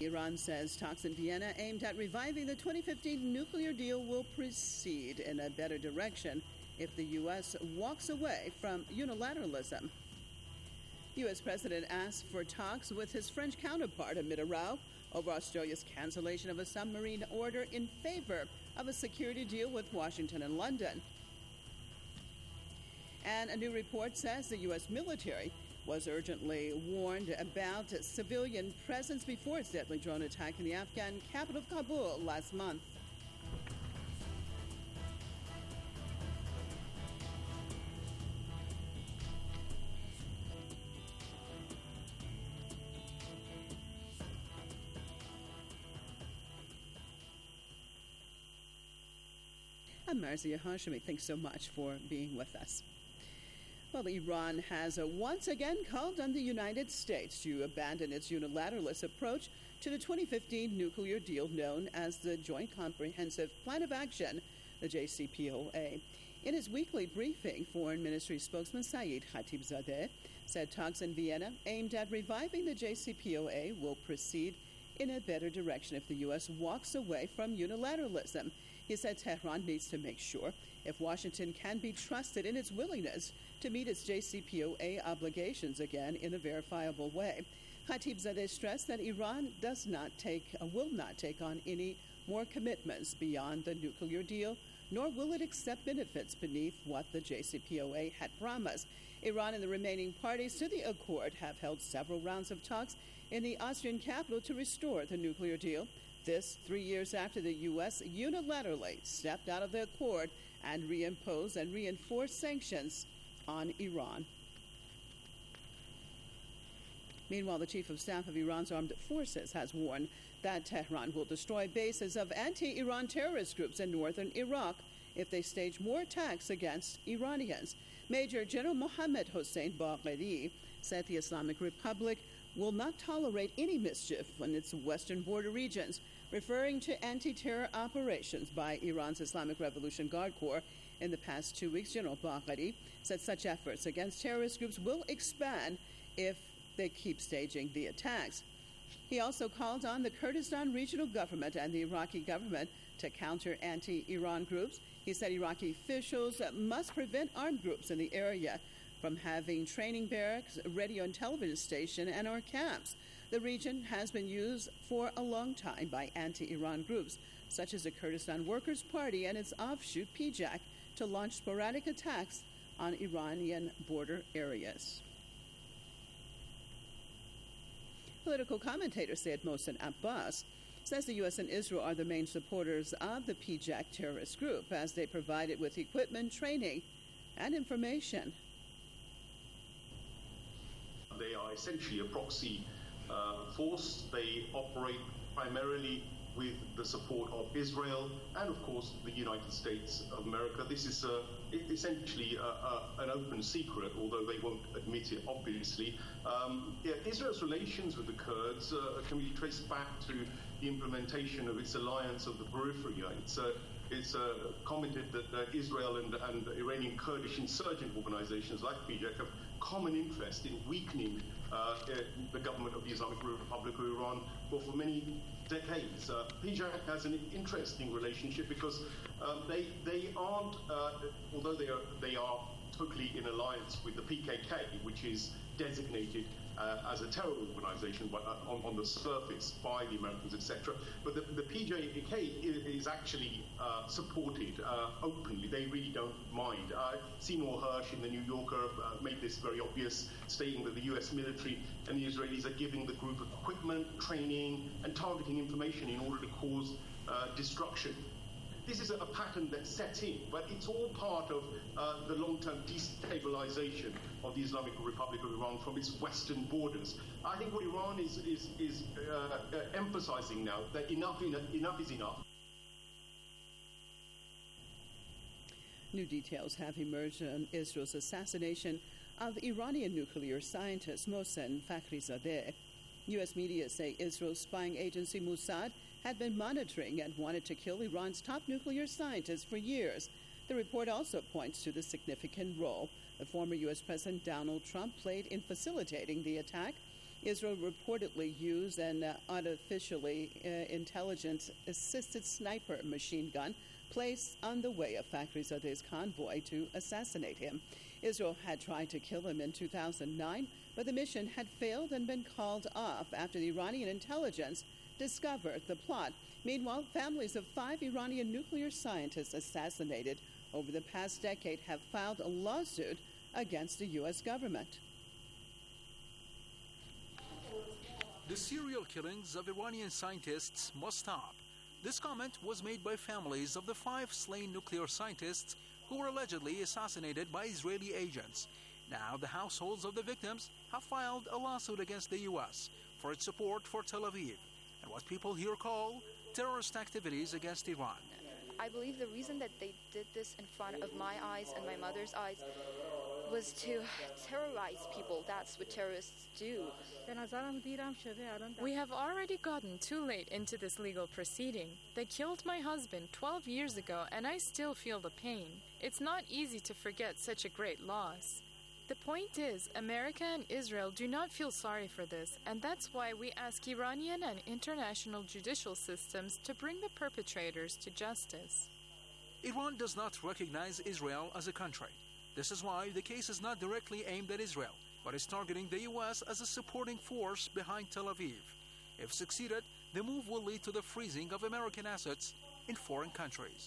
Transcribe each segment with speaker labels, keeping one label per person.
Speaker 1: Iran says talks in Vienna aimed at reviving the 2015 nuclear deal will proceed in a better direction if the U.S. walks away from unilateralism. U.S. President asked for talks with his French counterpart amid a row over Australia's cancellation of a submarine order in favor of a security deal with Washington and London. And a new report says the U.S. military was urgently warned about civilian presence before its deadly drone attack in the Afghan capital of Kabul last month. I'm Marzia Hashemi. Thanks so much for being with us. Well, Iran has once again called on the United States to abandon its unilateralist approach to the 2015 nuclear deal known as the Joint Comprehensive Plan of Action, the JCPOA. In his weekly briefing, Foreign Ministry spokesman Saeed Khatibzadeh said talks in Vienna aimed at reviving the JCPOA will proceed in a better direction if the U.S. walks away from unilateralism. He said Tehran needs to make sure if Washington can be trusted in its willingness to meet its JCPOA obligations again in a verifiable way. Khatibzadeh stressed that Iran will not take on any more commitments beyond the nuclear deal, nor will it accept benefits beneath what the JCPOA had promised. Iran and the remaining parties to the accord have held several rounds of talks in the Austrian capital to restore the nuclear deal. This 3 years after the U.S. unilaterally stepped out of the accord and reimposed and reinforced sanctions on Iran. Meanwhile, the chief of staff of Iran's armed forces has warned that Tehran will destroy bases of anti-Iran terrorist groups in northern Iraq if they stage more attacks against Iranians. Major General Mohammad Hossein Bagheri said the Islamic Republic will not tolerate any mischief in its western border regions, referring to anti-terror operations by Iran's Islamic Revolution Guard Corps. In the past 2 weeks, General Bagheri said such efforts against terrorist groups will expand if they keep staging the attacks. He also called on the Kurdistan regional government and the Iraqi government to counter anti-Iran groups. He said Iraqi officials must prevent armed groups in the area from having training barracks, radio and television station, and our camps. The region has been used for a long time by anti-Iran groups, such as the Kurdistan Workers' Party and its offshoot PJAK, to launch sporadic attacks on Iranian border areas. Political commentator Syed Mohsen Abbas says the U.S. and Israel are the main supporters of the PJAK terrorist group as they provide it with equipment, training, and information.
Speaker 2: They are essentially a proxy force. They operate primarily with the support of Israel and, of course, the United States of America. This is essentially an open secret, although they won't admit it, obviously. Israel's relations with the Kurds can be traced back to the implementation of its alliance of the periphery. It's commented that Israel and Iranian Kurdish insurgent organizations like PJAK have common interest in weakening the government of the Islamic Republic of Iran for many decades. PJAK has an interesting relationship because they aren't, although they are totally in alliance with the PKK, which is designated as a terror organization on the surface by the Americans, etc. But the PJK is actually supported openly. They really don't mind. Seymour Hersh in the New Yorker made this very obvious, stating that the US military and the Israelis are giving the group equipment, training, and targeting information in order to cause destruction. This is a pattern that's set in, but it's all part of the long-term destabilization of the Islamic Republic of Iran from its western borders. I think what Iran is emphasizing now, that enough is enough.
Speaker 1: New details have emerged on Israel's assassination of Iranian nuclear scientist Mohsen Fakhrizadeh. U.S. media say Israel's spying agency Mossad had been monitoring and wanted to kill Iran's top nuclear scientist for years. The report also points to the significant role the former U.S. President Donald Trump played in facilitating the attack. Israel reportedly used an artificially intelligence-assisted sniper machine gun placed on the way of Fakhrizade's convoy to assassinate him. Israel had tried to kill him in 2009, but the mission had failed and been called off after the Iranian intelligence discovered the plot. Meanwhile, families of 5 Iranian nuclear scientists assassinated over the past decade have filed a lawsuit against the U.S. government.
Speaker 3: The serial killings of Iranian scientists must stop. This comment was made by families of the 5 slain nuclear scientists who were allegedly assassinated by Israeli agents. Now, the households of the victims have filed a lawsuit against the U.S. for its support for Tel Aviv and what people here call terrorist activities against Iran.
Speaker 4: I believe the reason that they did this in front of my eyes and my mother's eyes was to terrorize people. That's what terrorists do.
Speaker 5: We have already gotten too late into this legal proceeding. They killed my husband 12 years ago, and I still feel the pain. It's not easy to forget such a great loss. The point is, America and Israel do not feel sorry for this, and that's why we ask Iranian and international judicial systems to bring the perpetrators to justice.
Speaker 3: Iran does not recognize Israel as a country. This is why the case is not directly aimed at Israel, but is targeting the U.S. as a supporting force behind Tel Aviv. If succeeded, the move will lead to the freezing of American assets in foreign countries.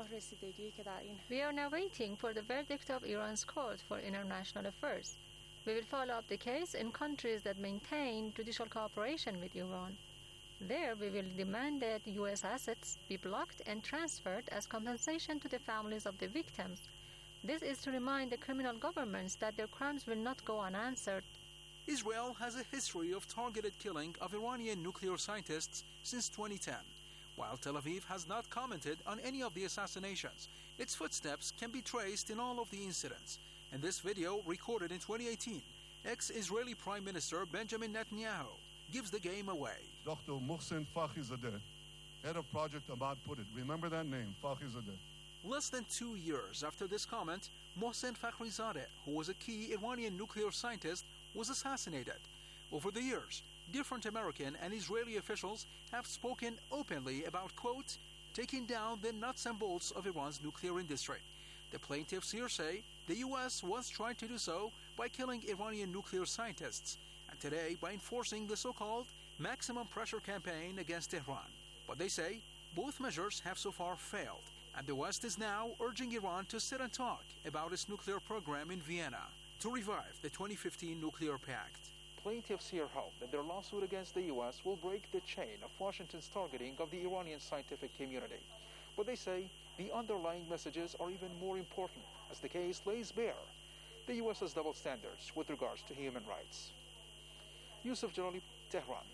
Speaker 6: We are now waiting for the verdict of Iran's Court for International Affairs. We will follow up the case in countries that maintain judicial cooperation with Iran. There, we will demand that U.S. assets be blocked and transferred as compensation to the families of the victims. This is to remind the criminal governments that their crimes will not go unanswered.
Speaker 3: Israel has a history of targeted killing of Iranian nuclear scientists since 2010. While Tel Aviv has not commented on any of the assassinations, its footsteps can be traced in all of the incidents. In this video, recorded in 2018, ex-Israeli Prime Minister Benjamin Netanyahu gives the game away.
Speaker 7: Dr. Mohsen Fakhrizadeh, head of Project Ahmad Put-It. Remember that name, Fakhrizadeh.
Speaker 3: Less than 2 years after this comment, Mohsen Fakhrizadeh, who was a key Iranian nuclear scientist, was assassinated. Over the years, different American and Israeli officials have spoken openly about, quote, taking down the nuts and bolts of Iran's nuclear industry. The plaintiffs here say the U.S. once tried to do so by killing Iranian nuclear scientists, and today by enforcing the so-called maximum pressure campaign against Tehran. But they say both measures have so far failed, and the West is now urging Iran to sit and talk about its nuclear program in Vienna to revive the 2015 nuclear pact. Plaintiffs here hope that their lawsuit against the U.S. will break the chain of Washington's targeting of the Iranian scientific community. But they say the underlying messages are even more important, as the case lays bare the U.S.'s double standards with regards to human rights. Yusuf Jalali, Tehran.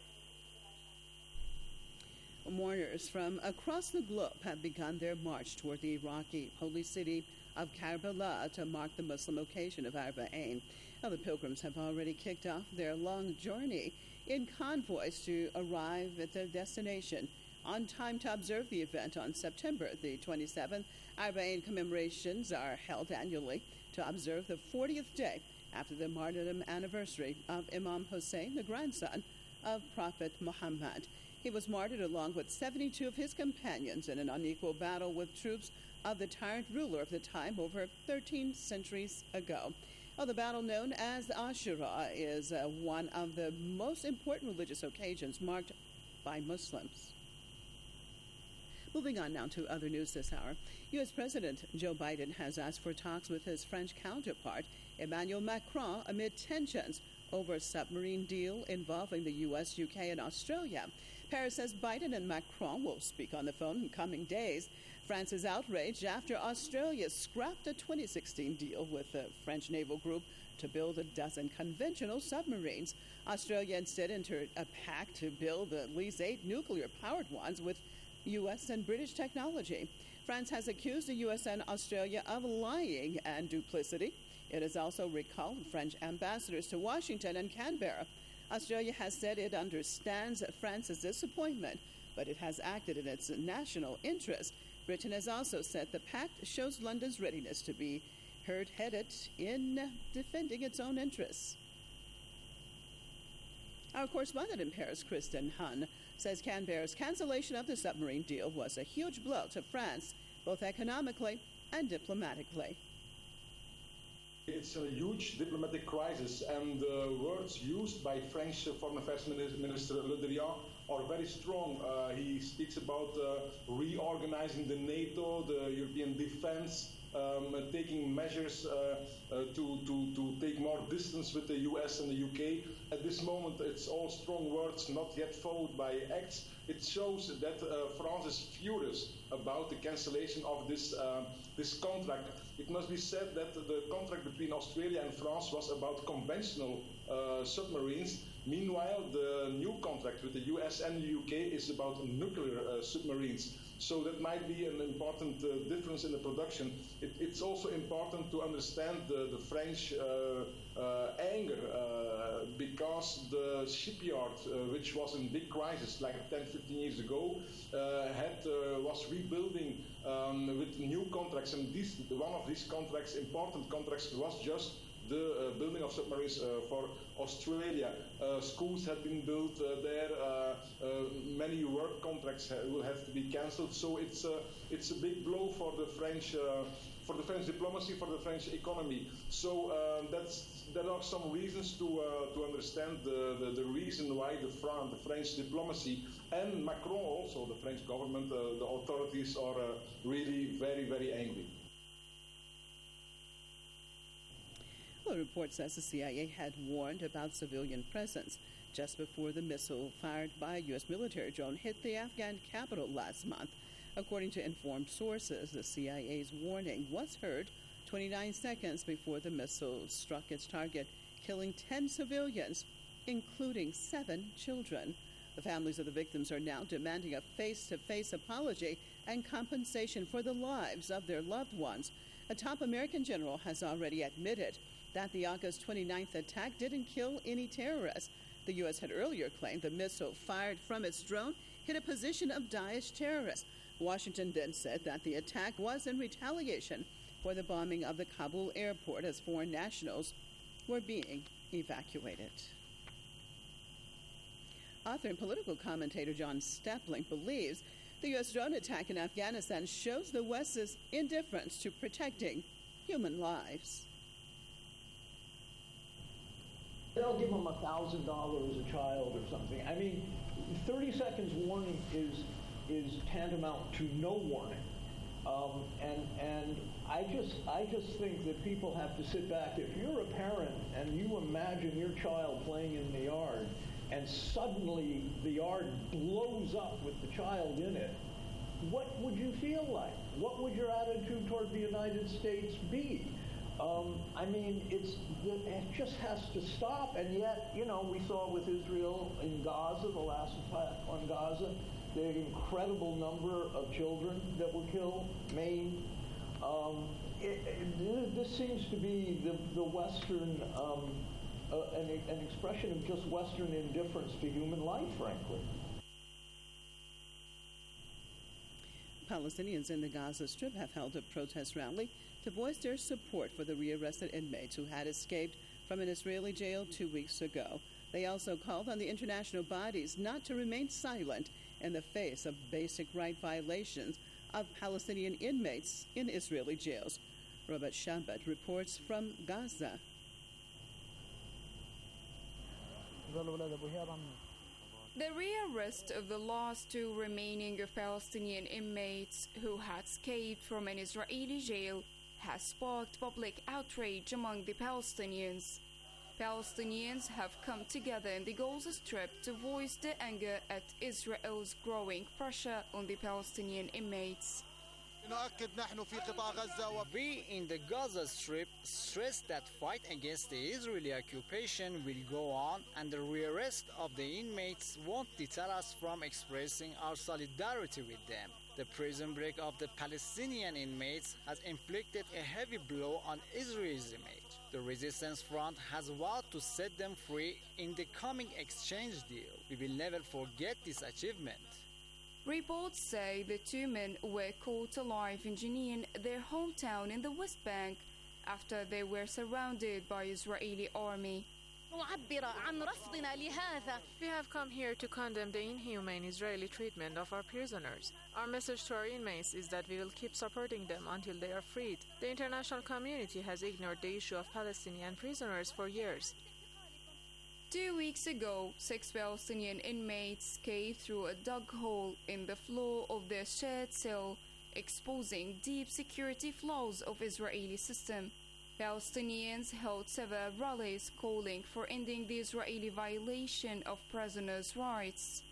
Speaker 1: Mourners from across the globe have begun their march toward the Iraqi holy city of Karbala to mark the Muslim occasion of Arba'in. Now, the pilgrims have already kicked off their long journey in convoys to arrive at their destination on time to observe the event on September the 27th. Arba'in commemorations are held annually to observe the 40th day after the martyrdom anniversary of Imam Hussein, the grandson of Prophet Muhammad. He was martyred along with 72 of his companions in an unequal battle with troops of the tyrant ruler of the time over 13 centuries ago. Well, the battle known as Ashura is one of the most important religious occasions marked by Muslims. Moving on now to other news this hour. U.S. President Joe Biden has asked for talks with his French counterpart, Emmanuel Macron, amid tensions over a submarine deal involving the U.S., U.K., and Australia. Paris says Biden and Macron will speak on the phone in coming days. France is outraged after Australia scrapped a 2016 deal with the French naval group to build a dozen conventional submarines. Australia instead entered a pact to build at least 8 nuclear-powered ones with U.S. and British technology. France has accused the U.S. and Australia of lying and duplicity. It has also recalled French ambassadors to Washington and Canberra. Australia has said it understands France's disappointment, but it has acted in its national interest. Britain has also said the pact shows London's readiness to be hard-headed in defending its own interests. Our correspondent in Paris, Kristen Hun, says Canberra's cancellation of the submarine deal was a huge blow to France, both economically and diplomatically.
Speaker 8: It's a huge diplomatic crisis, and the words used by French Foreign Affairs Minister Le Drian are very strong. He speaks about reorganizing the NATO, the European defense, taking measures to take more distance with the US and the UK. At this moment, it's all strong words, not yet followed by acts. It shows that France is furious about the cancellation of this contract. It must be said that the contract between Australia and France was about conventional submarines. Meanwhile, the new contract with the US and the UK is about nuclear submarines. So that might be an important difference in the production. It's also important to understand the French anger because the shipyard, which was in big crisis like 10, 15 years ago, was rebuilding with new contracts. And one of these contracts, important contracts, was just the building of submarines for Australia. Schools have been built there. Many work contracts will have to be cancelled. So it's a big blow for the French diplomacy, for the French economy. So there are some reasons to understand the reason why the French diplomacy and Macron also, the French government, the authorities are really very, very angry.
Speaker 1: Well, the report says the CIA had warned about civilian presence just before the missile fired by a U.S. military drone hit the Afghan capital last month. According to informed sources, the CIA's warning was heard 29 seconds before the missile struck its target, killing 10 civilians, including 7 children. The families of the victims are now demanding a face-to-face apology and compensation for the lives of their loved ones. A top American general has already admitted that the August 29th attack didn't kill any terrorists. The U.S. had earlier claimed the missile fired from its drone hit a position of Daesh terrorists. Washington then said that the attack was in retaliation for the bombing of the Kabul airport as foreign nationals were being evacuated. Author and political commentator John Stapling believes the U.S. drone attack in Afghanistan shows the West's indifference to protecting human lives.
Speaker 9: They'll give them $1,000 a child or something. I mean, 30 seconds warning is tantamount to no warning. And I just think that people have to sit back. If you're a parent and you imagine your child playing in the yard and suddenly the yard blows up with the child in it, what would you feel like? What would your attitude toward the United States be? I mean, it just has to stop. And yet, we saw with Israel in Gaza, the last attack on Gaza, the incredible number of children that were killed, maimed. This seems to be the Western, an expression of just Western indifference to human life, frankly.
Speaker 1: Palestinians in the Gaza Strip have held a protest rally to voice their support for the rearrested inmates who had escaped from an Israeli jail 2 weeks ago. They also called on the international bodies not to remain silent in the face of basic right violations of Palestinian inmates in Israeli jails. Robert Shabbat reports from Gaza.
Speaker 10: The rearrest of the last 2 remaining Palestinian inmates who had escaped from an Israeli jail has sparked public outrage among the Palestinians. Palestinians have come together in the Gaza Strip to voice their anger at Israel's growing pressure on the Palestinian inmates.
Speaker 11: We in the Gaza Strip stress that fight against the Israeli occupation will go on, and the rearrest of the inmates won't deter us from expressing our solidarity with them. The prison break of the Palestinian inmates has inflicted a heavy blow on Israel's image. The Resistance Front has vowed to set them free in the coming exchange deal. We will never forget this achievement.
Speaker 10: Reports say the 2 men were caught alive in Jenin, their hometown in the West Bank, after they were surrounded by Israeli army.
Speaker 5: We have come here to condemn the inhumane Israeli treatment of our prisoners. Our message to our inmates is that we will keep supporting them until they are freed. The international community has ignored the issue of Palestinian prisoners for years.
Speaker 10: 2 weeks ago, 6 Palestinian inmates caved through a dug hole in the floor of their shared cell, exposing deep security flaws of Israeli system. Palestinians held several rallies calling for ending the Israeli violation of prisoners' rights.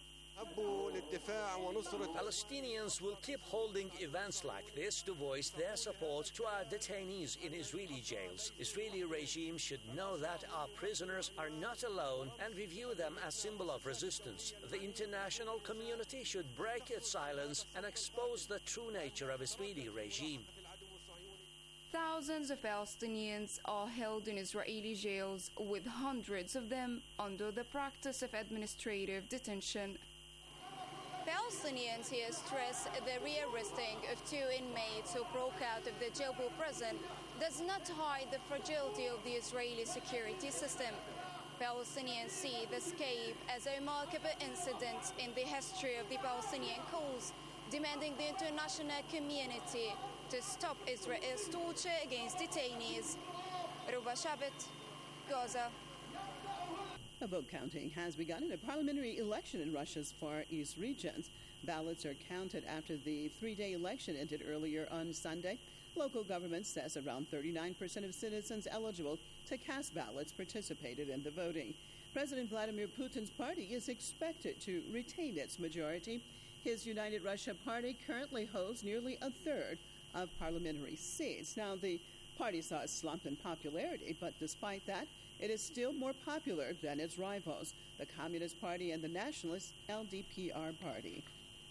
Speaker 12: Palestinians will keep holding events like this to voice their support to our detainees in Israeli jails. Israeli regime should know that our prisoners are not alone and review them as symbol of resistance. The international community should break its silence and expose the true nature of Israeli regime.
Speaker 10: Thousands of Palestinians are held in Israeli jails, with hundreds of them under the practice of administrative detention.
Speaker 13: Palestinians here stress the rearresting of 2 inmates who broke out of the Jabal prison does not hide the fragility of the Israeli security system. Palestinians see the escape as a remarkable incident in the history of the Palestinian cause, demanding the international community to stop Israel's torture against detainees. Ruba Shabbat, Gaza.
Speaker 1: A vote counting has begun in a parliamentary election in Russia's Far East regions. Ballots are counted after the 3-day election ended earlier on Sunday. Local government says around 39% of citizens eligible to cast ballots participated in the voting. President Vladimir Putin's party is expected to retain its majority. His United Russia Party currently holds nearly a third of parliamentary seats. Now, the party saw a slump in popularity, but despite that, it is still more popular than its rivals, the Communist Party and the nationalist LDPR Party.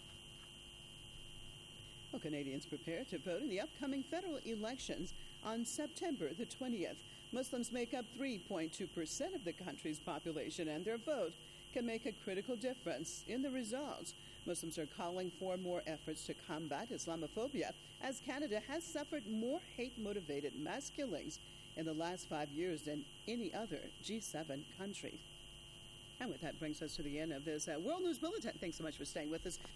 Speaker 1: Well, Canadians prepare to vote in the upcoming federal elections on September the 20th. Muslims make up 3.2% of the country's population, and their vote can make a critical difference in the results. Muslims are calling for more efforts to combat Islamophobia, as Canada has suffered more hate-motivated mass killings in the last 5 years than any other G7 country. And with that brings us to the end of this World News Bulletin. Thanks so much for staying with us.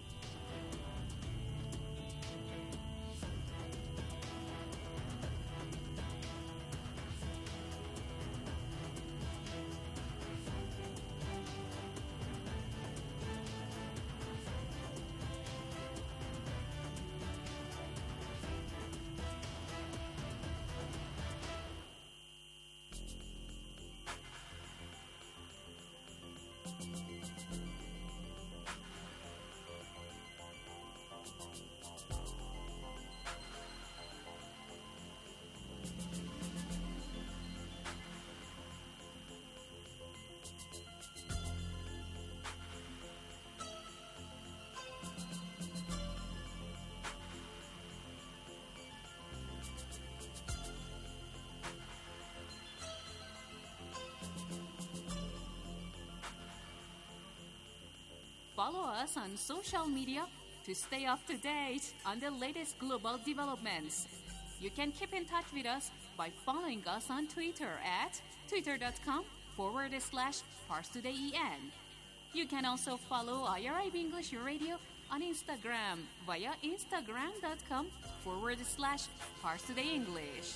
Speaker 14: Follow us on social media to stay up to date on the latest global developments. You can keep in touch with us by following us on Twitter at twitter.com/ParsTodayEN. You can also follow IRIB English Radio on Instagram via instagram.com/ParsTodayEnglish.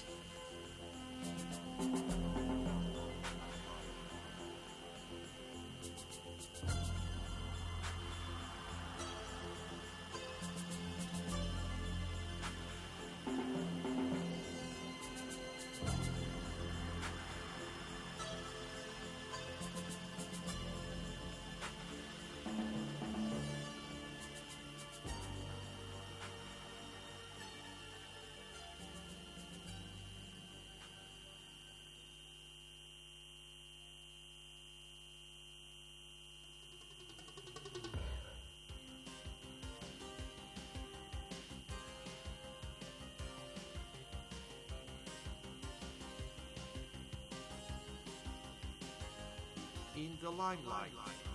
Speaker 15: In the limelight.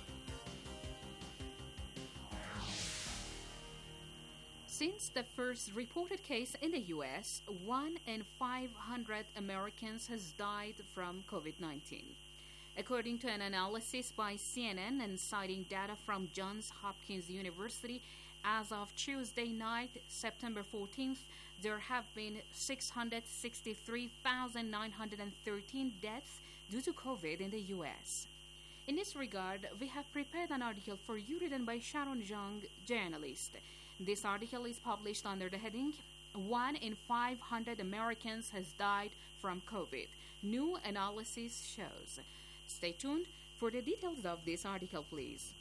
Speaker 14: Since the first reported case in the U.S., 1 in 500 Americans has died from COVID-19. According to an analysis by CNN and citing data from Johns Hopkins University, as of Tuesday night, September 14th, there have been 663,913 deaths due to COVID in the U.S. In this regard, we have prepared an article for you written by Sharon Zhang, journalist. This article is published under the heading, 1 in 500 Americans has died from COVID. New analysis shows. Stay tuned for the details of this article, please.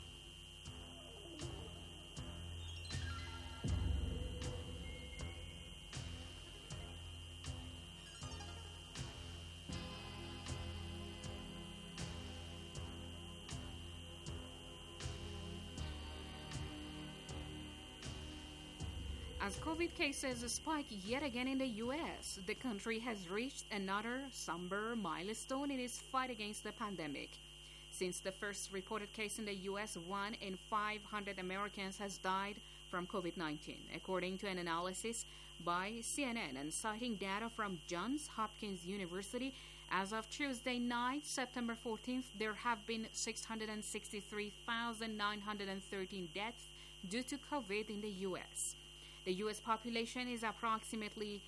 Speaker 14: As COVID cases spike yet again in the U.S., the country has reached another somber milestone in its fight against the pandemic. Since the first reported case in the U.S., 1 in 500 Americans has died from COVID-19, according to an analysis by CNN and citing data from Johns Hopkins University. As of Tuesday night, September 14th, there have been 663,913 deaths due to COVID in the U.S. The U.S. population is approximately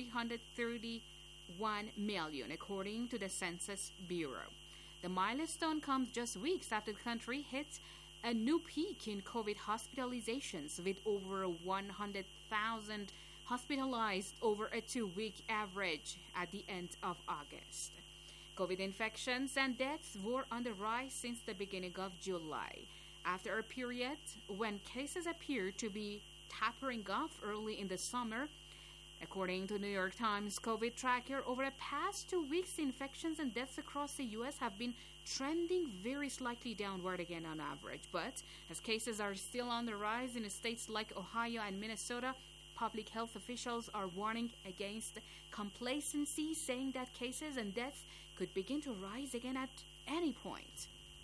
Speaker 14: 331 million, according to the Census Bureau. The milestone comes just weeks after the country hit a new peak in COVID hospitalizations, with over 100,000 hospitalized over a 2-week average at the end of August. COVID infections and deaths were on the rise since the beginning of July, after a period when cases appeared to be tapering off early in the summer. According to New York Times COVID tracker, over the past 2 weeks, infections and deaths across the U.S. have been trending very slightly downward again on average. But as cases are still on the rise in states like Ohio and Minnesota, public health officials are warning against complacency, saying that cases and deaths could begin to rise again at any point.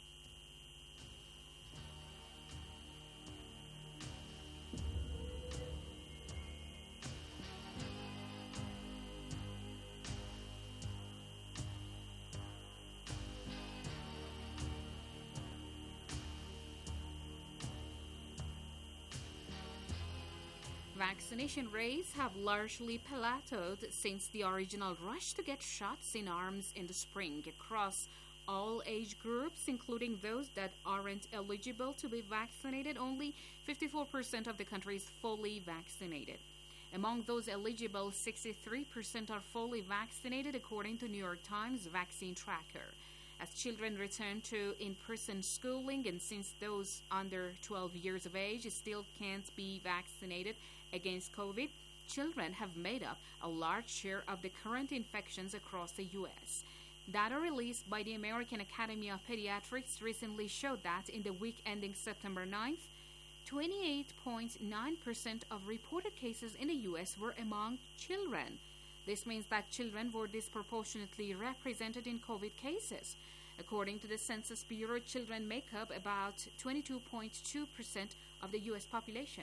Speaker 14: Vaccination rates have largely plateaued since the original rush to get shots in arms in the spring across all age groups, including those that aren't eligible to be vaccinated. Only 54% of the country is fully vaccinated. Among those eligible, 63% are fully vaccinated, according to New York Times vaccine tracker. As children return to in-person schooling, and since those under 12 years of age still can't be vaccinated against COVID, children have made up a large share of the current infections across the U.S. Data released by the American Academy of Pediatrics recently showed that in the week ending September 9th, 28.9% of reported cases in the U.S. were among children. This means that children were disproportionately represented in COVID cases. According to the Census Bureau, children make up about 22.2% of the U.S. population.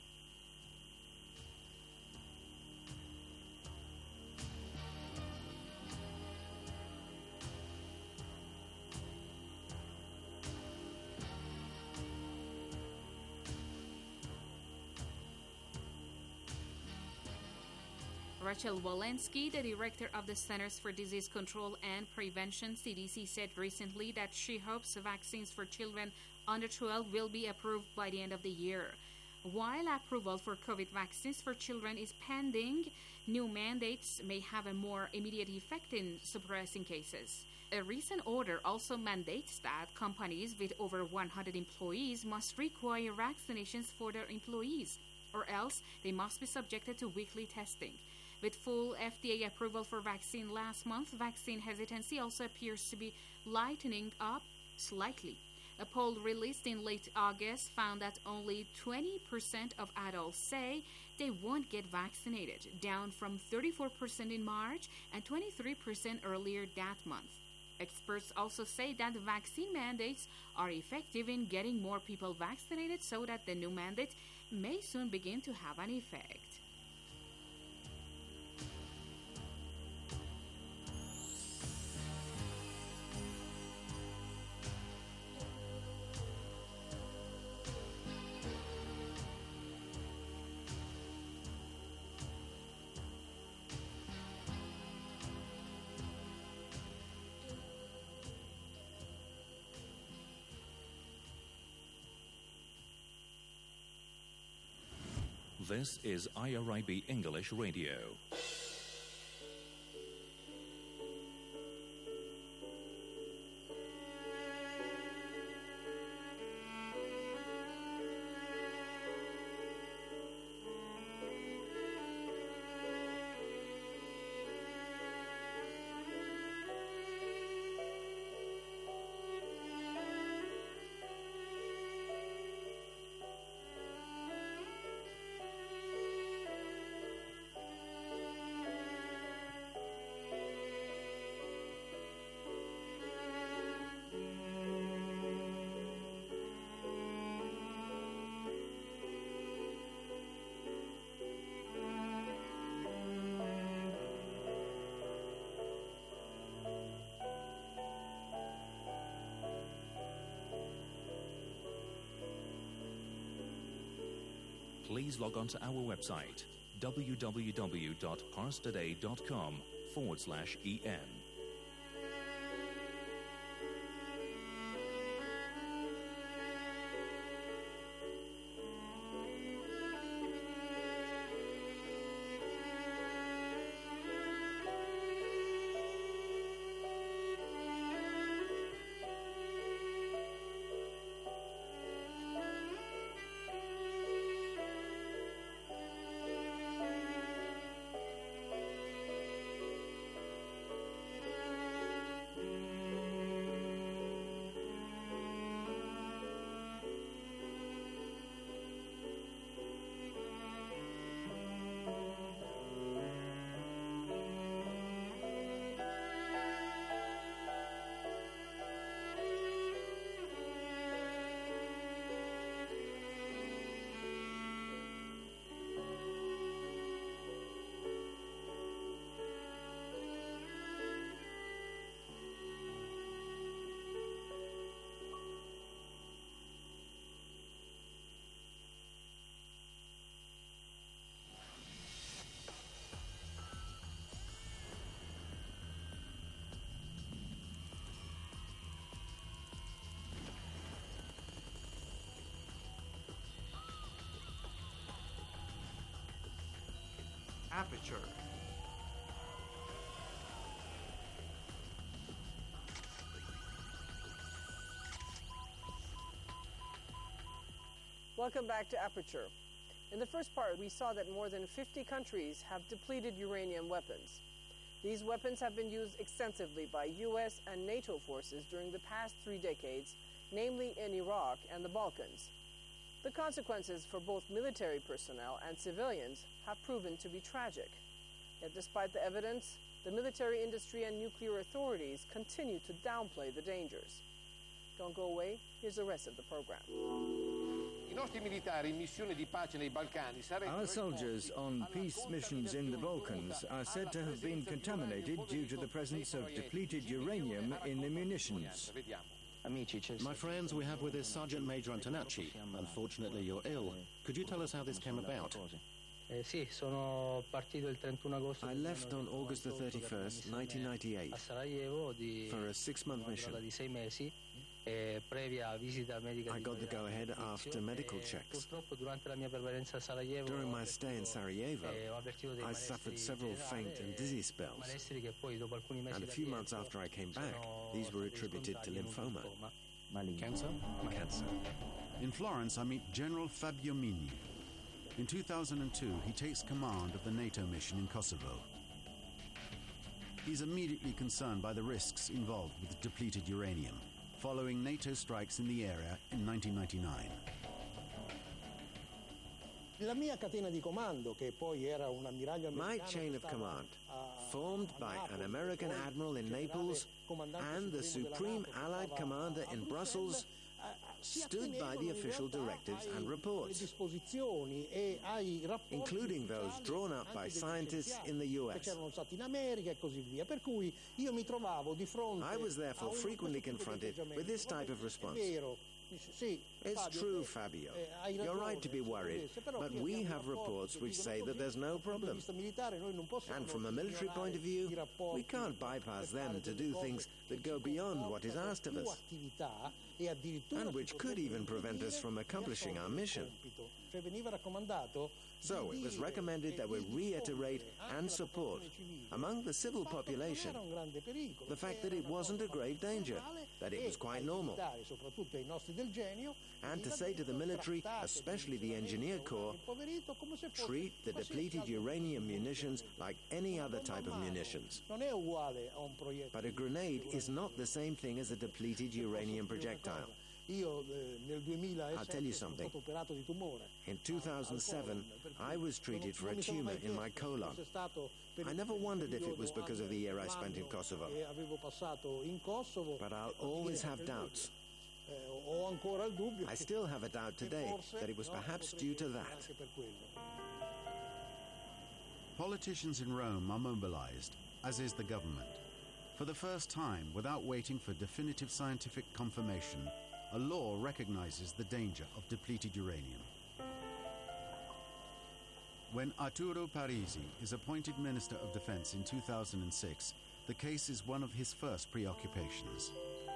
Speaker 14: Rachel Walensky, the director of the Centers for Disease Control and Prevention, CDC, said recently that she hopes vaccines for children under 12 will be approved by the end of the year. While approval for COVID vaccines for children is pending, new mandates may have a more immediate effect in suppressing cases. A recent order also mandates that companies with over 100 employees must require vaccinations for their employees, or else they must be subjected to weekly testing. With full FDA approval for vaccine last month, vaccine hesitancy also appears to be lightening up slightly. A poll released in late August found that only 20% of adults say they won't get vaccinated, down from 34% in March and 23% earlier that month. Experts also say that the vaccine mandates are effective in getting more people vaccinated, so that the new mandate may soon begin to have an effect.
Speaker 15: This is IRIB English Radio. Please log on to our website, www.parstoday.com/en.
Speaker 16: Aperture.
Speaker 17: Welcome back to Aperture. In the first part, we saw that more than 50 countries have depleted uranium weapons. These weapons have been used extensively by U.S. and NATO forces during the past 3 decades, namely in Iraq and the Balkans. The consequences for both military personnel and civilians have proven to be tragic. Yet despite the evidence, the military industry and nuclear authorities continue to downplay the dangers. Don't go away. Here's the rest of the program.
Speaker 18: Our soldiers on peace missions in the Balkans are said to have been contaminated due to the presence of depleted uranium in the munitions.
Speaker 19: My friends, we have with us Sergeant Major Antonacci. Unfortunately, you're ill. Could you tell us how this came about?
Speaker 18: I left on August the 31st, 1998, for a 6-month mission. I got the go-ahead after medical checks. During my stay in Sarajevo, I suffered several faint and dizzy spells. And a few months after I came back, these were attributed to lymphoma.
Speaker 19: Cancer?
Speaker 18: Cancer.
Speaker 20: In Florence, I meet General Fabio Migni. In 2002, he takes command of the NATO mission in Kosovo. He's immediately concerned by the risks involved with depleted uranium, following NATO strikes in the area in 1999.
Speaker 18: My chain of command, formed by an American admiral in Naples and the Supreme Allied Commander in Brussels, stood by the official directives and reports, including those drawn up by scientists in the US. I was therefore frequently confronted with this type of response. It's true, Fabio. You're right to be worried, but we have reports which say that there's no problem. And from a military point of view, we can't bypass them to do things that go beyond what is asked of us. and which could even prevent us from accomplishing our mission. So it was recommended that we reiterate and support, among the civil population, the fact that it wasn't a grave danger, that it was quite normal, and to say to the military, especially the Engineer Corps, treat the depleted uranium munitions like any other type of munitions. But a grenade is not the same thing as a depleted uranium projectile. I'll tell you something. In 2007, I was treated for a tumor in my colon. I never wondered if it was because of the year I spent in Kosovo. But I'll always have doubts. I still have a doubt today that it was perhaps due to that.
Speaker 20: Politicians in Rome are mobilized, as is the government. For the first time, without waiting for definitive scientific confirmation, a law recognizes the danger of depleted uranium. When Arturo Parisi is appointed Minister of Defense in 2006, the case is one of his first preoccupations.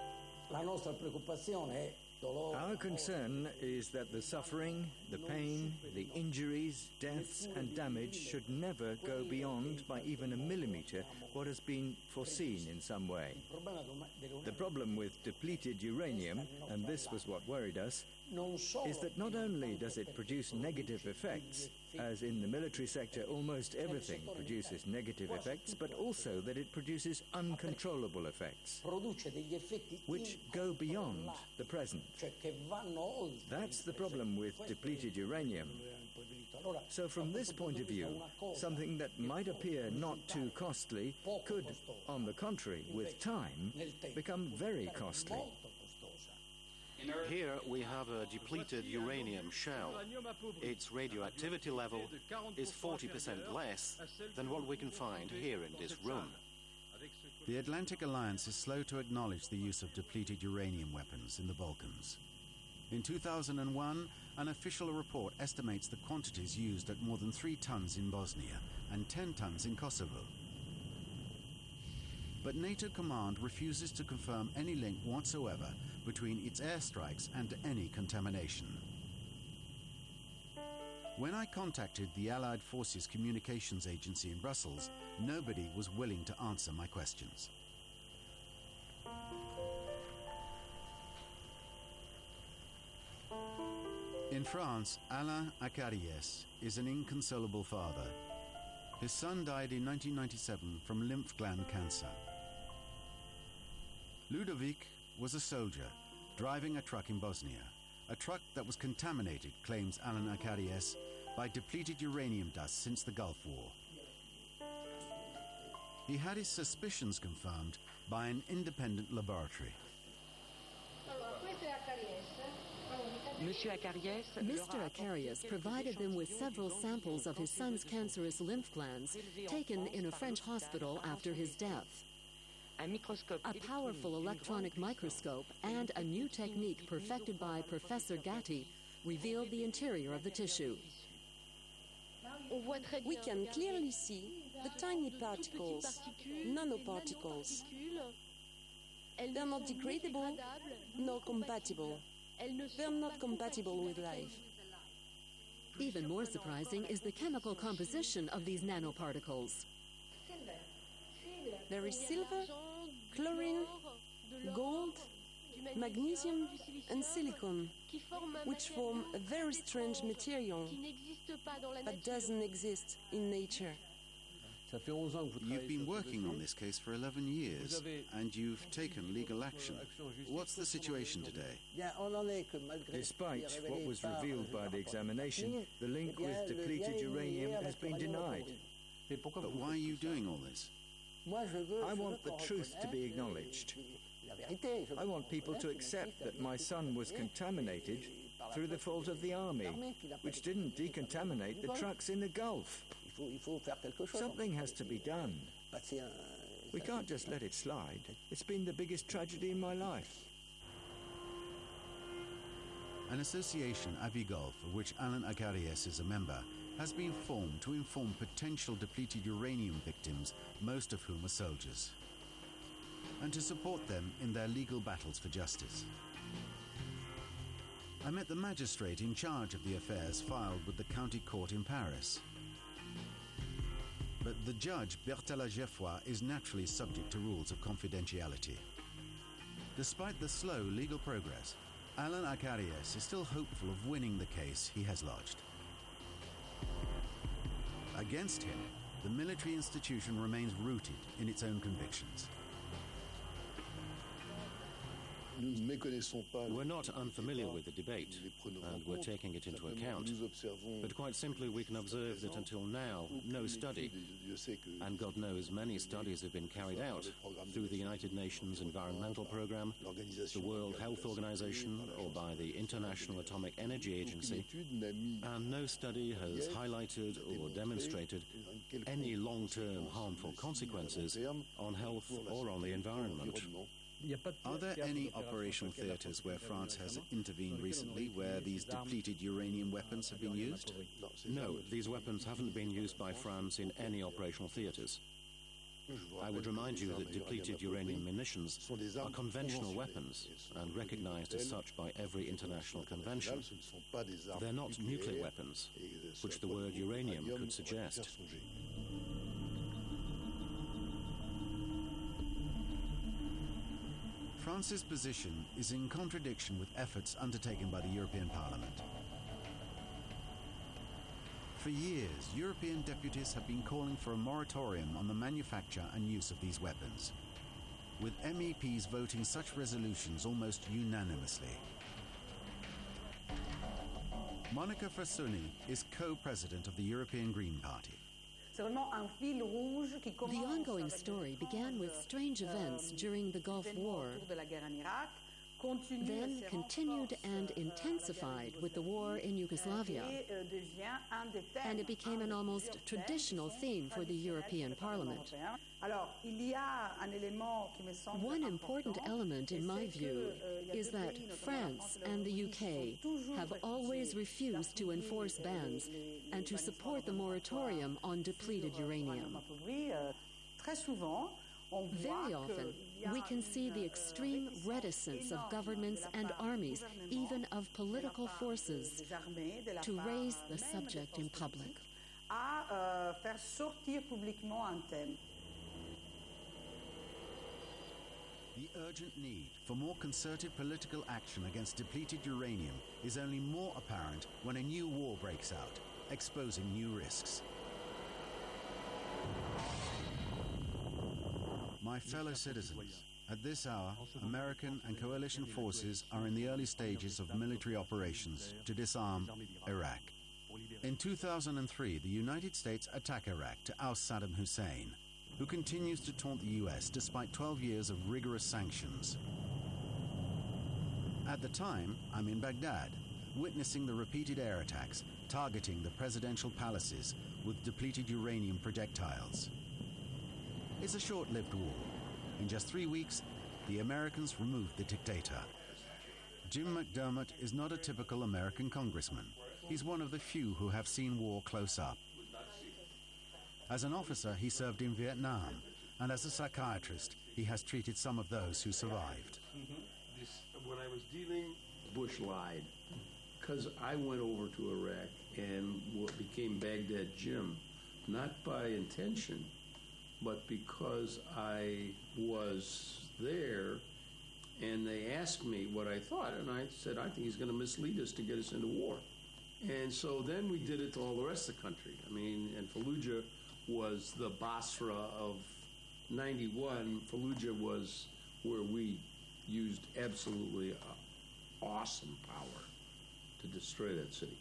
Speaker 16: Our concern is that the suffering, the pain, the injuries, deaths and damage should never go beyond by even a millimeter what has been foreseen in some way. The problem with depleted uranium, and this was what worried us, is that not only does it produce negative effects, as in the military sector almost everything produces negative effects, but also that it produces uncontrollable effects, which go beyond the present. That's the problem with depleted uranium. So from this point of view, something that might appear not too costly could, on the contrary, with time, become very costly.
Speaker 19: Here we have a depleted uranium shell. Its radioactivity level is 40% less than what we can find here in this room.
Speaker 20: The Atlantic Alliance is slow to acknowledge the use of depleted uranium weapons in the Balkans. In 2001, an official report estimates the quantities used at more than 3 tons in Bosnia and 10 tons in Kosovo. But NATO Command refuses to confirm any link whatsoever between its airstrikes and any contamination. When I contacted the Allied Forces Communications Agency in Brussels, nobody was willing to answer my questions. In France, Alain Acariès is an inconsolable father. His son died in 1997 from lymph gland cancer. Ludovic was a soldier driving a truck in Bosnia, a truck that was contaminated, claims Alain Acariès, by depleted uranium dust since the Gulf War. He had his suspicions confirmed by an independent laboratory.
Speaker 21: Mr. Acariès provided them with several samples of his son's cancerous lymph glands taken in a French hospital after his death. A powerful electronic microscope and a new technique perfected by Professor Gatti revealed the interior of the tissue.
Speaker 22: We can clearly see the tiny particles, nanoparticles. They are not degradable nor compatible. They are not compatible with life.
Speaker 21: Even more surprising is the chemical composition of these nanoparticles.
Speaker 22: There is silver, chlorine, gold, magnesium and silicon, which form a very strange material that doesn't exist in nature.
Speaker 20: You've been working on this case for 11 years, and you've taken legal action. What's the situation today?
Speaker 16: Despite what was revealed by the examination, the link with depleted uranium has been denied.
Speaker 20: But why are you doing all this?
Speaker 16: I want the truth to be acknowledged. I want people to accept that my son was contaminated through the fault of the army, which didn't decontaminate the trucks in the Gulf. Something has to be done. We can't just let it slide. It's been the biggest tragedy in my life.
Speaker 20: An association, Avigulf, of which Alain Acariès is a member, has been formed to inform potential depleted uranium victims, most of whom are soldiers, and to support them in their legal battles for justice. I met the magistrate in charge of the affairs filed with the county court in Paris. But the judge, Bertella Geoffroy, is naturally subject to rules of confidentiality. Despite the slow legal progress, Alain Acariès is still hopeful of winning the case he has lodged. Against him, the military institution remains rooted in its own convictions.
Speaker 19: We're not unfamiliar with the debate, and we're taking it into account. But quite simply, we can observe that until now, no study, and God knows many studies have been carried out through the United Nations Environmental Programme, the World Health Organization, or by the International Atomic Energy Agency, and no study has highlighted or demonstrated any long-term harmful consequences on health or on the environment.
Speaker 20: Are there any operational theaters where France has intervened recently where these depleted uranium weapons have been used?
Speaker 19: No, these weapons haven't been used by France in any operational theaters. I would remind you that depleted uranium munitions are conventional weapons and recognized as such by every international convention. They're not nuclear weapons, which the word uranium could suggest.
Speaker 20: France's position is in contradiction with efforts undertaken by the European Parliament. For years, European deputies have been calling for a moratorium on the manufacture and use of these weapons, with MEPs voting such resolutions almost unanimously. Monica Frassoni is co-president of the European Green Party.
Speaker 21: The ongoing story began with strange events during the Gulf War, then continued and intensified with the war in Yugoslavia, and it became an almost traditional theme for the European Parliament. One important element, in my view, is that France and the UK have always refused to enforce bans and to support the moratorium on depleted uranium. Very often, we can see the extreme reticence of governments and armies, even of political forces, to raise the subject in public.
Speaker 20: The urgent need for more concerted political action against depleted uranium is only more apparent when a new war breaks out, exposing new risks. My fellow citizens, at this hour, American and coalition forces are in the early stages of military operations to disarm Iraq. In 2003, the United States attacked Iraq to oust Saddam Hussein, who continues to taunt the US despite 12 years of rigorous sanctions. At the time, I'm in Baghdad, witnessing the repeated air attacks targeting the presidential palaces with depleted uranium projectiles. It's a short-lived war. In just 3 weeks, the Americans removed the dictator. Jim McDermott is not a typical American congressman. He's one of the few who have seen war close up. As an officer, he served in Vietnam, and as a psychiatrist, he has treated some of those who survived.
Speaker 2: When I was dealing, Bush lied, because I went over to Iraq and what became Baghdad Jim, not by intention, but because I was there and they asked me what I thought, and I said, I think he's going to mislead us to get us into war. And so then we did it to all the rest of the country. I mean, and Fallujah was the Basra of 91. Fallujah was where we used absolutely awesome power to destroy that city.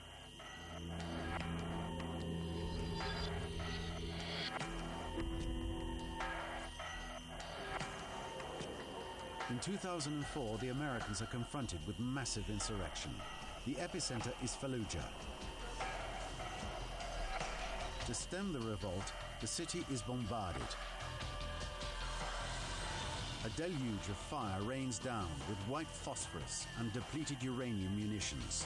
Speaker 20: In 2004, the Americans are confronted with massive insurrection. The epicenter is Fallujah. To stem the revolt, the city is bombarded. A deluge of fire rains down with white phosphorus and depleted uranium munitions.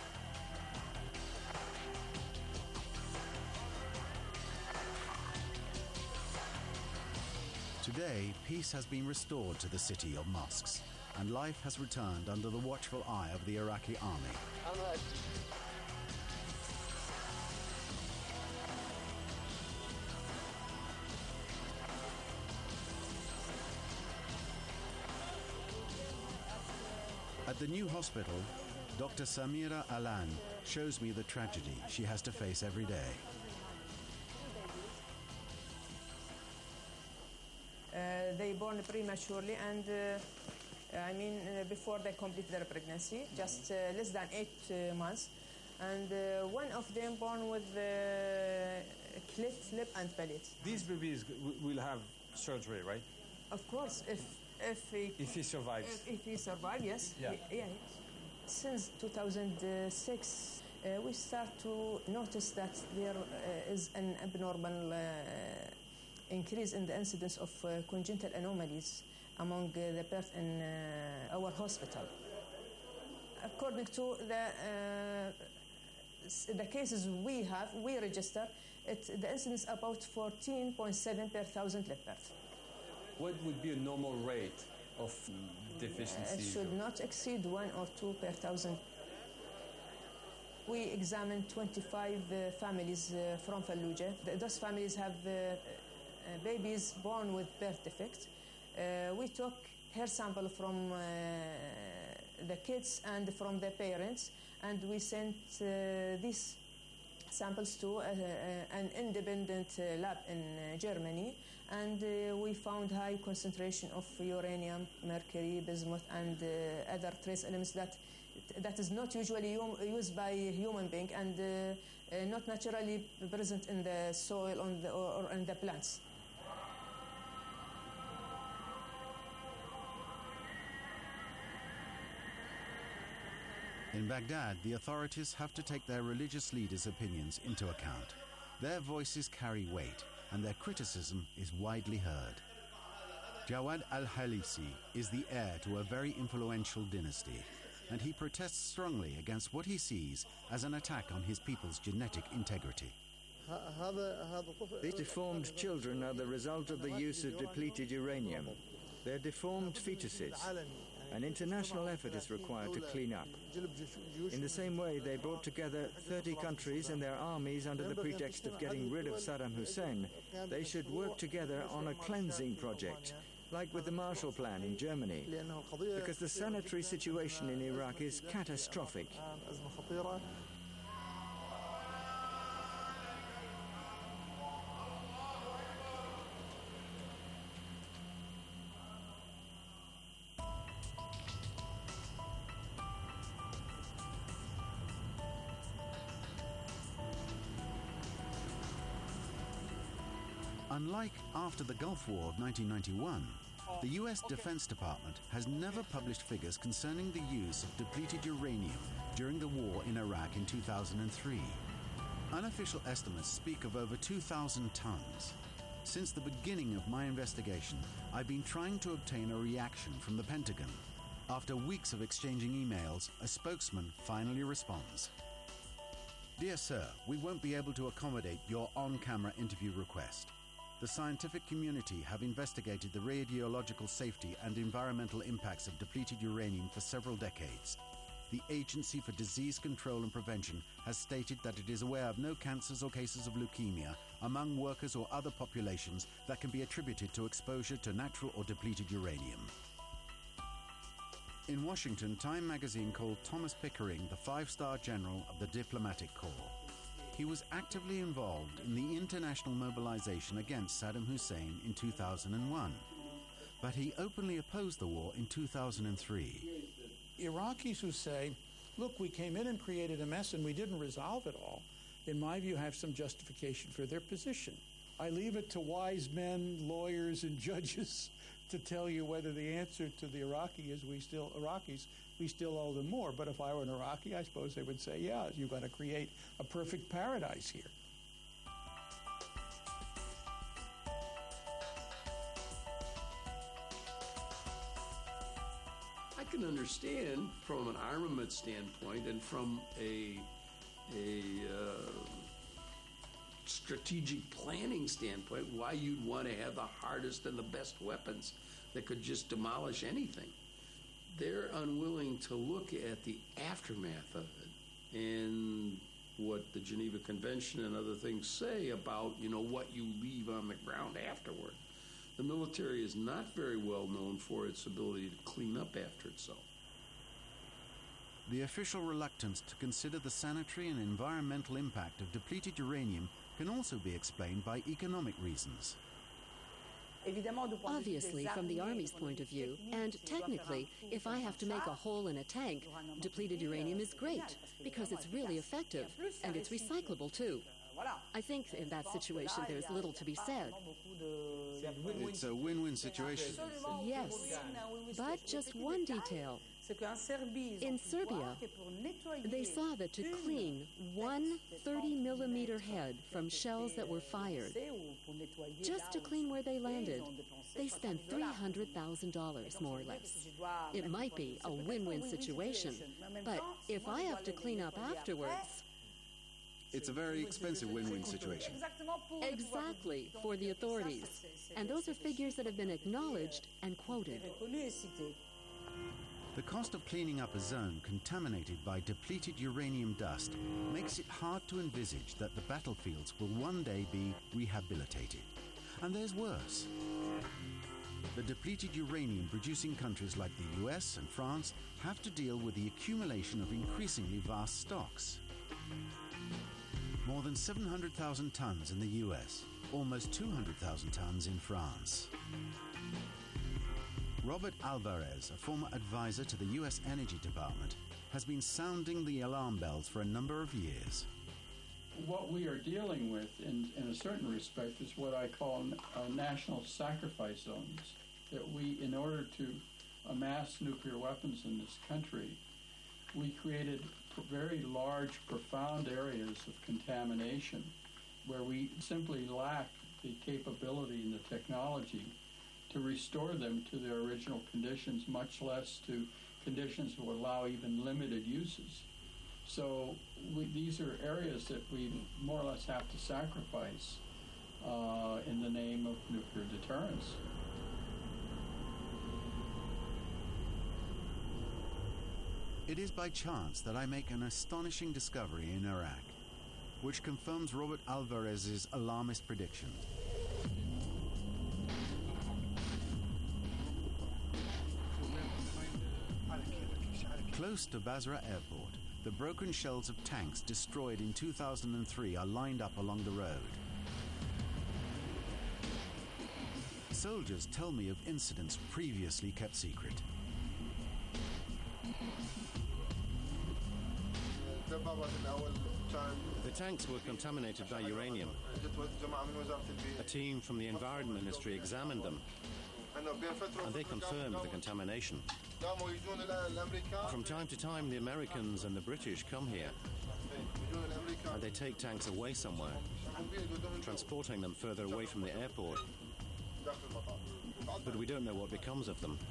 Speaker 20: Today, peace has been restored to the city of mosques. and life has returned under the watchful eye of the Iraqi army. At the new hospital, Dr. Samira Alan shows me the tragedy she has to face every day.
Speaker 4: They born prematurely and before they complete their pregnancy, just less than 8 months. And one of them born with cleft lip and palate.
Speaker 6: These babies will have surgery, right?
Speaker 4: Of course, if
Speaker 6: he survives.
Speaker 4: If he survives, yes.
Speaker 6: Yeah.
Speaker 4: Since 2006, we start to notice that there is an abnormal increase in the incidence of congenital anomalies among the birth in our hospital. According to the cases we register, the incidence is about 14.7 per 1,000 live birth.
Speaker 6: What would be a normal rate of deficiency?
Speaker 4: It should not exceed 1 or 2 per 1,000. We examined 25 families from Fallujah. Those families have babies born with birth defect. We took hair sample from the kids and from the parents, and we sent these samples to an independent lab in Germany, and we found high concentration of uranium, mercury, bismuth, and other trace elements that is not usually used by human being and not naturally present in the soil or in the plants.
Speaker 20: In Baghdad, the authorities have to take their religious leaders' opinions into account. Their voices carry weight, and their criticism is widely heard. Jawad al-Halisi is the heir to a very influential dynasty, and he protests strongly against what he sees as an attack on his people's genetic integrity.
Speaker 16: These deformed children are the result of the use of depleted uranium. They're deformed fetuses. An international effort is required to clean up. In the same way, they brought together 30 countries and their armies under the pretext of getting rid of Saddam Hussein. They should work together on a cleansing project, like with the Marshall Plan in Germany, because the sanitary situation in Iraq is catastrophic.
Speaker 20: Unlike after the Gulf War of 1991, the U.S. Defense Department has never published figures concerning the use of depleted uranium during the war in Iraq in 2003. Unofficial estimates speak of over 2,000 tons. Since the beginning of my investigation, I've been trying to obtain a reaction from the Pentagon. After weeks of exchanging emails, a spokesman finally responds. Dear sir, we won't be able to accommodate your on-camera interview request. The scientific community have investigated the radiological safety and environmental impacts of depleted uranium for several decades. The Agency for Disease Control and Prevention has stated that it is aware of no cancers or cases of leukemia among workers or other populations that can be attributed to exposure to natural or depleted uranium. In Washington, Time magazine called Thomas Pickering the five-star general of the diplomatic corps. He was actively involved in the international mobilization against Saddam Hussein in 2001, but he openly opposed the war in 2003.
Speaker 23: Iraqis who say, look, we came in and created a mess and we didn't resolve it all, in my view, have some justification for their position. I leave it to wise men, lawyers, and judges to tell you whether the answer to the Iraqis, we still owe them more. But if I were an Iraqi, I suppose they would say, yeah, you've got to create a perfect paradise here.
Speaker 2: I can understand from an armament standpoint and from a strategic planning standpoint why you'd want to have the hardest and the best weapons that could just demolish anything. they're unwilling to look at the aftermath of it and what the Geneva Convention and other things say about, what you leave on the ground afterward. The military is not very well known for its ability to clean up after itself.
Speaker 20: The official reluctance to consider the sanitary and environmental impact of depleted uranium can also be explained by economic reasons.
Speaker 21: Obviously, from the Army's point of view, and technically, if I have to make a hole in a tank, depleted uranium is great, because it's really effective, and it's recyclable too. I think in that situation there's little to be said.
Speaker 20: It's a win-win situation.
Speaker 21: Yes, but just one detail. In Serbia, they saw that to clean one 30-millimeter head from shells that were fired, just to clean where they landed, they spent $300,000, more or less. It might be a win-win situation, but if I have to clean up afterwards...
Speaker 20: It's a very expensive win-win situation.
Speaker 21: Exactly, for the authorities. And those are figures that have been acknowledged and quoted.
Speaker 20: The cost of cleaning up a zone contaminated by depleted uranium dust makes it hard to envisage that the battlefields will one day be rehabilitated. And there's worse. The depleted uranium-producing countries like the US and France have to deal with the accumulation of increasingly vast stocks. More than 700,000 tons in the US, almost 200,000 tons in France. Robert Alvarez, a former advisor to the US Energy Department, has been sounding the alarm bells for a number of years.
Speaker 23: What we are dealing with, in a certain respect, is what I call national sacrifice zones. That we, in order to amass nuclear weapons in this country, we created very large, profound areas of contamination where we simply lack the capability and the technology to restore them to their original conditions, much less to conditions that will allow even limited uses. So these are areas that we more or less have to sacrifice in the name of nuclear deterrence.
Speaker 20: It is by chance that I make an astonishing discovery in Iraq, which confirms Robert Alvarez's alarmist prediction. Close to Basra Airport, the broken shells of tanks destroyed in 2003 are lined up along the road. Soldiers tell me of incidents previously kept secret.
Speaker 19: The tanks were contaminated by uranium. A team from the Environment Ministry examined them, and they confirmed the contamination. From time to time, the Americans and the British come here, and they take tanks away somewhere, transporting them further away from the airport. But we don't know what becomes of them.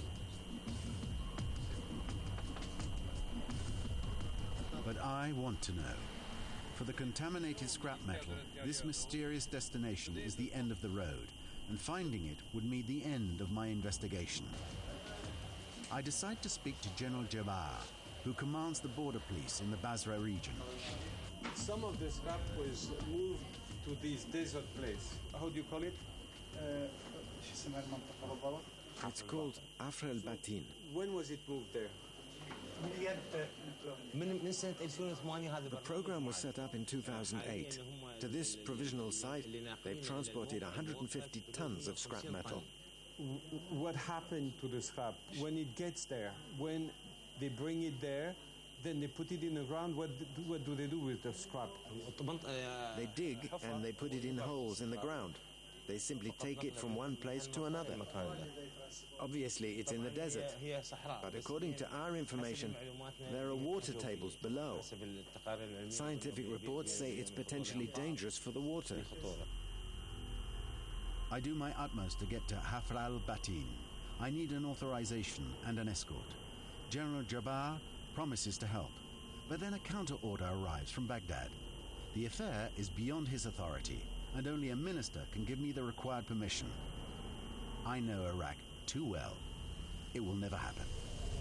Speaker 20: But I want to know. For the contaminated scrap metal, this mysterious destination is the end of the road, and finding it would mean the end of my investigation. I decide to speak to General Jabbar, who commands the border police in the Basra region.
Speaker 6: Some of the scrap was moved to this desert place. How do you call it?
Speaker 18: It's called Afr al-Batin.
Speaker 6: When was it moved there?
Speaker 18: The program was set up in 2008. To this provisional site, they've transported 150 tons of scrap metal.
Speaker 6: What happened to the scrap when it gets there? When they bring it there, then they put it in the ground. What do they do with the scrap?
Speaker 18: They dig and they put it in holes in the ground. They simply take it from one place to another. Obviously, it's in the desert. But according to our information, there are water tables below. Scientific reports say it's potentially dangerous for the water.
Speaker 20: I do my utmost to get to Afr al-Batin. I need an authorization and an escort. General Jabbar promises to help, but then a counter-order arrives from Baghdad. The affair is beyond his authority, and only a minister can give me the required permission. I know Iraq too well. It will never happen.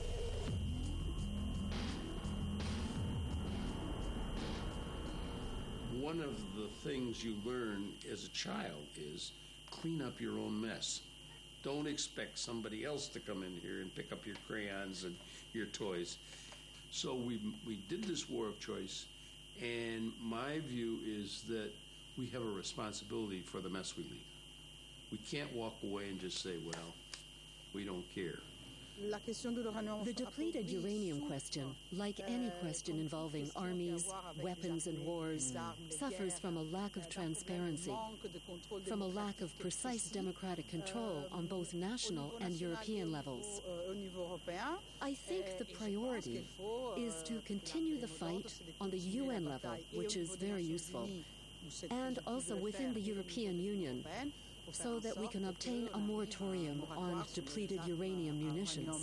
Speaker 2: one of the things you learn as a child is clean up your own mess. Don't expect somebody else to come in here and pick up your crayons and your toys. So we did this war of choice, and my view is that we have a responsibility for the mess we leave. We can't walk away and just say, well, we don't care.
Speaker 21: The depleted uranium question, like any question involving armies, weapons, and wars, suffers from a lack of transparency, from a lack of precise democratic control on both national and European levels. I think the priority is to continue the fight on the UN level, which is very useful, and also within the European Union, so that we can obtain a moratorium on depleted uranium munitions.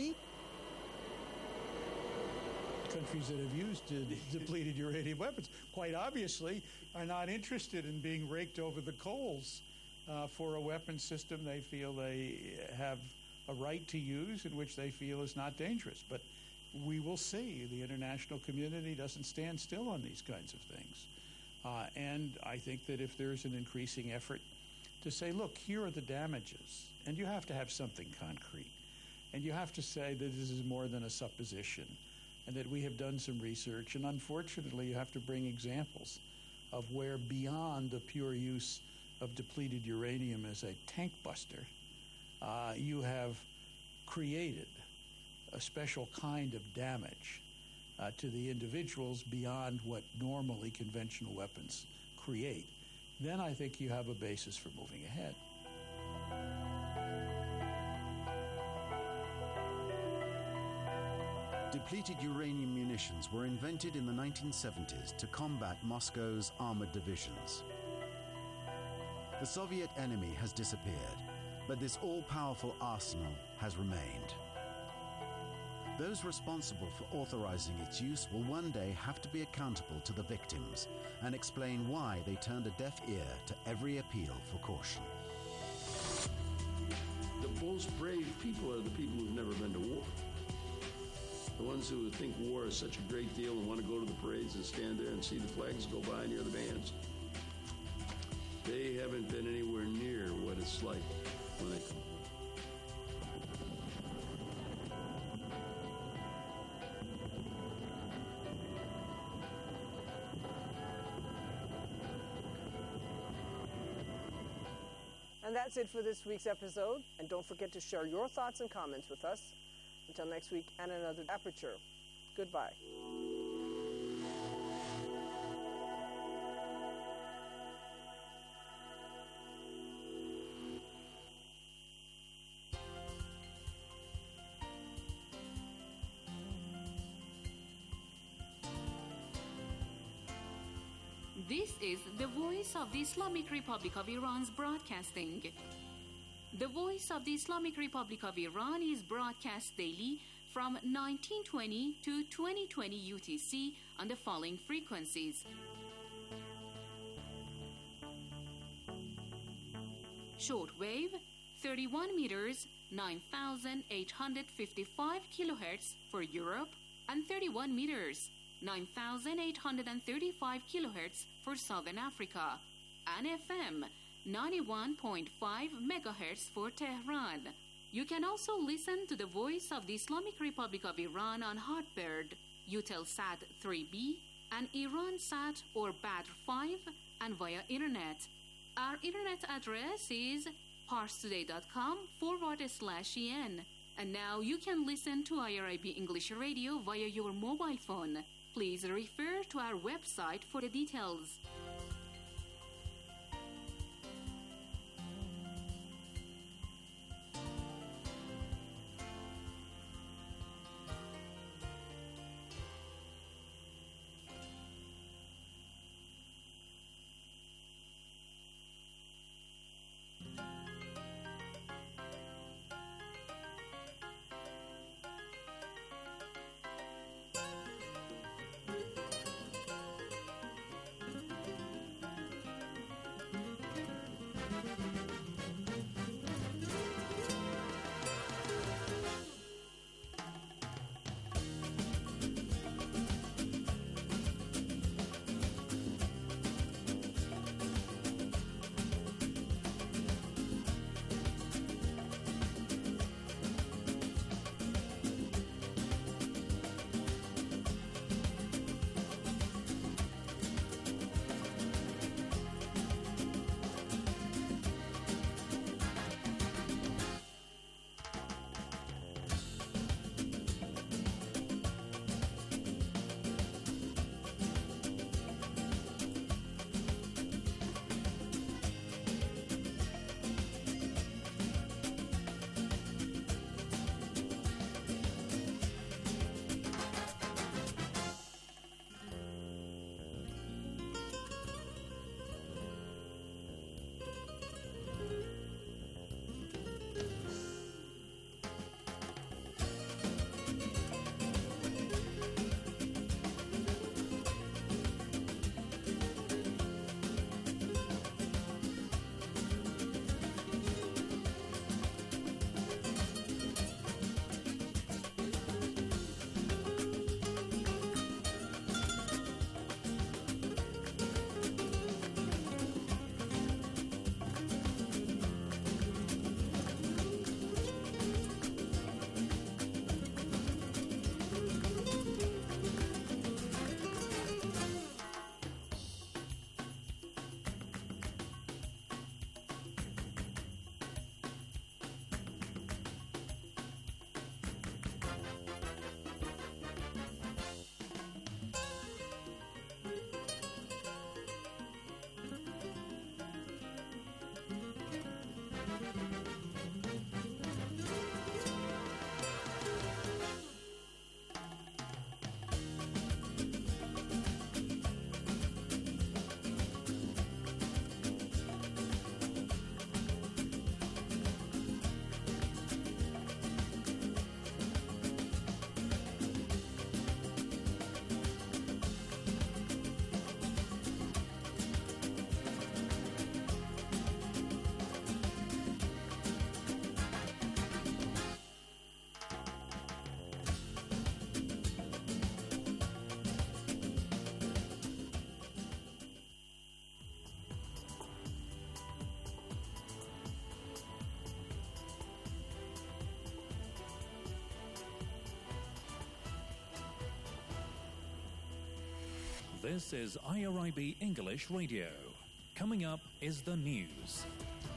Speaker 23: Countries that have used depleted uranium weapons, quite obviously, are not interested in being raked over the coals for a weapon system they feel they have a right to use and which they feel is not dangerous. But we will see. The international community doesn't stand still on these kinds of things. And I think that if there's an increasing effort to say, look, here are the damages, and you have to have something concrete, and you have to say that this is more than a supposition, and that we have done some research, and unfortunately you have to bring examples of where beyond the pure use of depleted uranium as a tank buster, you have created a special kind of damage to the individuals beyond what normally conventional weapons create. Then I think you have a basis for moving ahead.
Speaker 20: Depleted uranium munitions were invented in the 1970s to combat Moscow's armored divisions. The Soviet enemy has disappeared, but this all-powerful arsenal has remained. Those responsible for authorizing its use will one day have to be accountable to the victims and explain why they turned a deaf ear to every appeal for caution.
Speaker 2: The most brave people are the people who've never been to war. The ones who think war is such a great deal and want to go to the parades and stand there and see the flags go by and hear the bands. They haven't been anywhere near what it's like when they come.
Speaker 17: And that's it for this week's episode. And don't forget to share your thoughts and comments with us. Until next week and another Aperture. Goodbye.
Speaker 14: This is the Voice of the Islamic Republic of Iran's broadcasting. The Voice of the Islamic Republic of Iran is broadcast daily from 1920 to 2020 UTC on the following frequencies. Shortwave, 31 meters, 9,855 kilohertz for Europe, and 31 meters, 9,835 kilohertz for Southern Africa, and FM 91.5 megahertz for Tehran. You can also listen to the Voice of the Islamic Republic of Iran on Hotbird, Eutelsat 3B, and Iransat or Badr 5, and via Internet. Our Internet address is parstoday.com/en. And now you can listen to IRIB English Radio via your mobile phone. Please refer to our website for the details.
Speaker 15: This is IRIB English Radio. Coming up is the news.